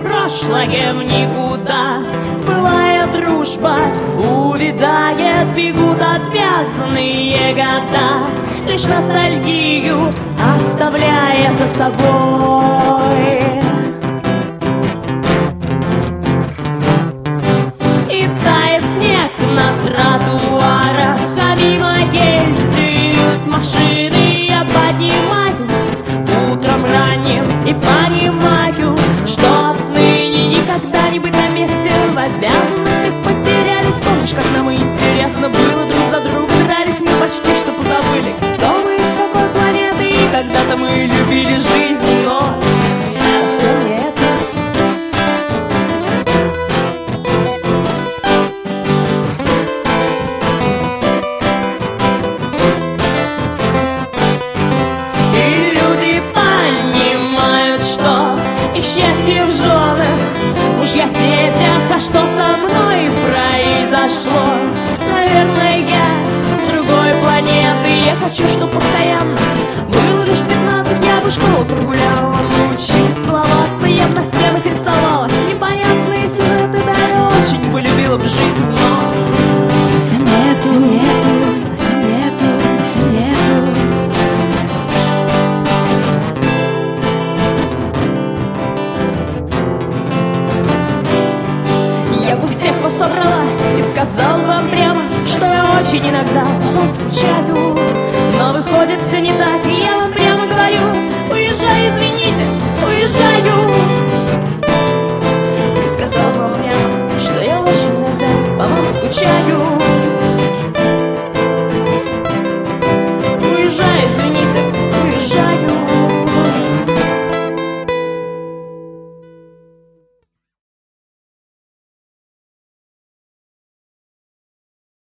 прошлое в никуда. Былая дружба увядает, бегут отвязанные года, лишь ностальгию оставляя за собой. И тает снег на тротуарах, а мимо ездят машины. Я поднимаюсь утром ранним и понимаю, что отныне никогда не быть на месте. В обязанностях потерялись. Помнишь, как нам интересно было друг за другом дрались? Мы почти что позабыли, кто мы, из какой планеты. И когда-то мы любили жизнь, но совсем не это. И люди понимают, что их счастье в женах, мужьях, детях. А что со мной произошло? Наверное, я с другой планеты. Я хочу, чтоб постоянно было лишь 15. Я бы школу прогуляла, научилась целоваться, я бы на стенах рисовала непонятные сюжеты, да, я очень полюбила бы жизнь, но совсем нету, совсем нету, совсем нету. Я бы всех вас собрала и сказала вам прямо, что я очень иногда вам скучаю, но выходит все не так.